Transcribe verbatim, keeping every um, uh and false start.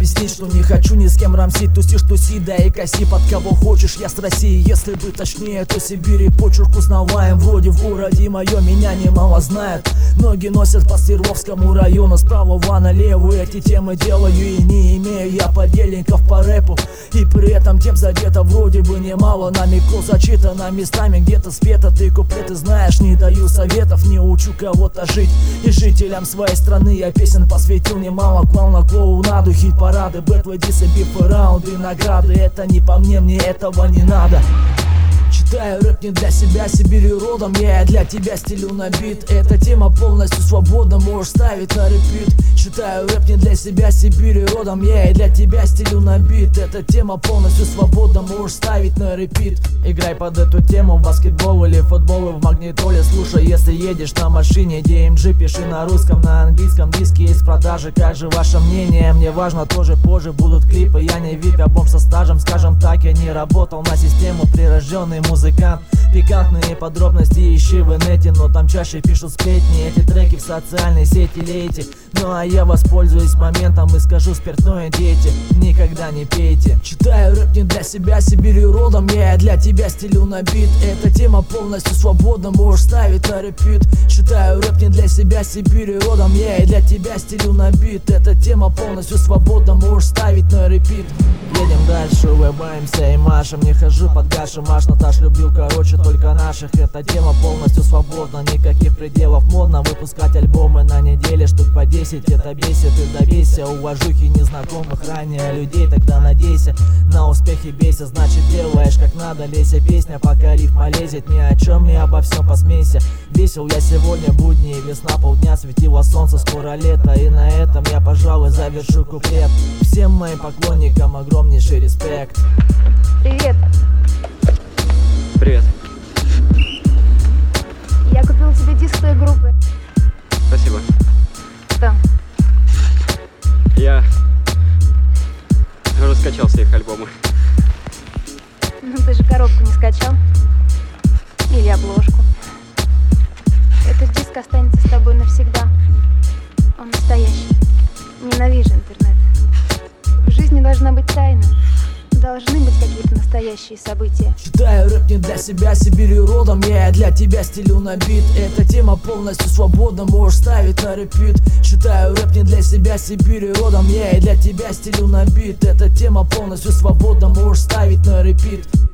объяснить, что не хочу ни с кем рамсить. Тусишь, туси, да и коси под кого хочешь. Я с России, если бы точнее, то Сибири. Почерк узнаваем, вроде в городе мое меня немало знают. Ноги носят по Свердловскому району, справа налево. Эти темы делаю и не имею я подельников по рэпу. И при этом тем задето вроде бы немало. Намеков зачитано местами, где-то спето. Ты куплеты знаешь, не даю советов, не учу кого-то жить. И жителям своей страны я песен посвятил немало. Клал на клоунаду, хит-парады, бэтвы, дисы, бифы, раунды, награды. Это не по мне, мне этого не надо. Читаю рэп не для себя, Сибири родом я, для тебя стилю на бит. Эта тема полностью свободна, можешь ставить на репит. Читаю рэп не для себя, Сибири родом я, и для тебя стилю на бит. Эта тема полностью свободна, можешь ставить на репит. Играй под эту тему в баскетбол или футбол, в магнитоле. Слушай, если едешь на машине ди эм джи, пиши на русском, на английском. Диски есть в продаже, как же ваше мнение? Мне важно, тоже позже будут клипы. Я не вик-бомб со стажем, скажем так, я не работал на систему, прирожденный музыкант. Пикантные подробности ищи в инете, но там чаще пишут сплетни. Эти треки в социальной сети лейте. Ну а я воспользуюсь моментом и скажу: спиртное, дети, никогда не пейте. Читаю рэп не для себя, Сибири родом я, для тебя стилю на бит. Эта тема полностью свободна, можешь ставить на репит. Читаю рэп не для себя, Сибири родом я, и для тебя стилю на бит. Эта тема полностью свободна, можешь ставить на репит. Едем дальше, улыбаемся и машем. Не хожу под гашем, аж Наташ любил, короче, только наших. Эта тема полностью свободна, никаких пределов. Модно выпускать альбомы на неделе, штук по десять. Это бесит и добейся уважухи незнакомых ранее людей. Тогда надейся на успехи, бейся, значит делаешь как надо. Лейся, песня, пока рифма лезет. Ни о чем, ни обо всем посмейся. Весел я сегодня, будни, весна, полдня, светило солнце, скоро лето. И на этом я, пожалуй, завершу куплет. Всем моим поклонникам огромнейший респект. Привет. Привет. Я купил тебе диск той группы. Спасибо. Что? Я раскачал все их альбомы. Ну ты же коробку не скачал. Или обложку. Этот диск останется с тобой навсегда. Он настоящий. Ненавижу интернет. В жизни должна быть тайна. Должны быть какие-то настоящие события. Читаю рэп не для себя, Сибири родом я, для тебя стилю на бит. Эта тема полностью свободна, можешь ставить на репит. Читаю рэп не для себя, Сибири родом я, и для тебя стилю на бит. Эта тема полностью свободна, можешь ставить на репит.